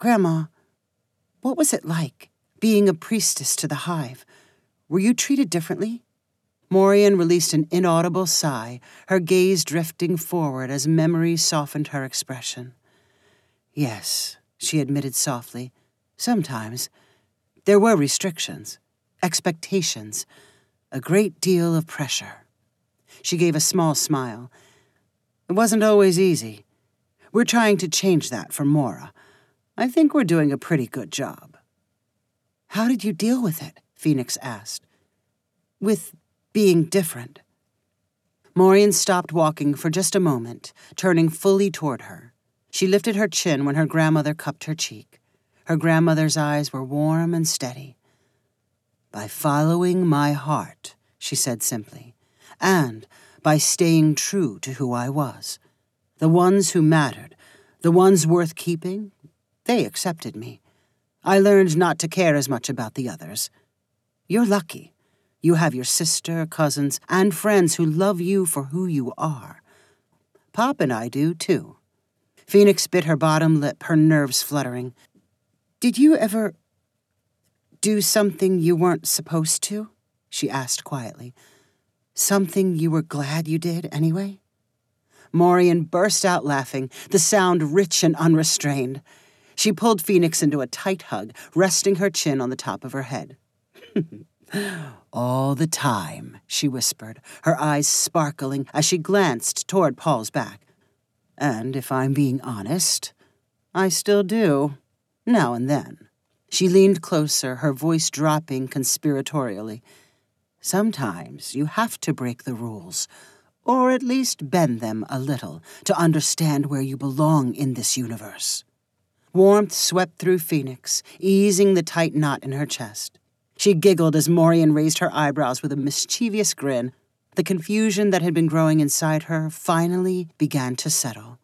Grandma, what was it like, being a priestess to the hive? Were you treated differently? Morian released an inaudible sigh, her gaze drifting forward as memory softened her expression. Yes, she admitted softly. Sometimes. There were restrictions, expectations, a great deal of pressure. She gave a small smile. It wasn't always easy. We're trying to change that for Mora. I think we're doing a pretty good job. How did you deal with it? Phoenix asked. With being different. Morian stopped walking for just a moment, turning fully toward her. She lifted her chin when her grandmother cupped her cheek. Her grandmother's eyes were warm and steady. By following my heart, she said simply, and by staying true to who I was. The ones who mattered, the ones worth keeping, they accepted me. I learned not to care as much about the others. You're lucky. You have your sister, cousins, and friends who love you for who you are. Pop and I do, too. Phoenix bit her bottom lip, her nerves fluttering. Did you ever do something you weren't supposed to? She asked quietly. Something you were glad you did, anyway? Morian burst out laughing, the sound rich and unrestrained. She pulled Phoenix into a tight hug, resting her chin on the top of her head. All the time, she whispered, her eyes sparkling as she glanced toward Paul's back. And if I'm being honest, I still do, now and then. She leaned closer, her voice dropping conspiratorially. Sometimes you have to break the rules, or at least bend them a little, to understand where you belong in this universe. Warmth swept through Phoenix, easing the tight knot in her chest. She giggled as Morian raised her eyebrows with a mischievous grin. The confusion that had been growing inside her finally began to settle.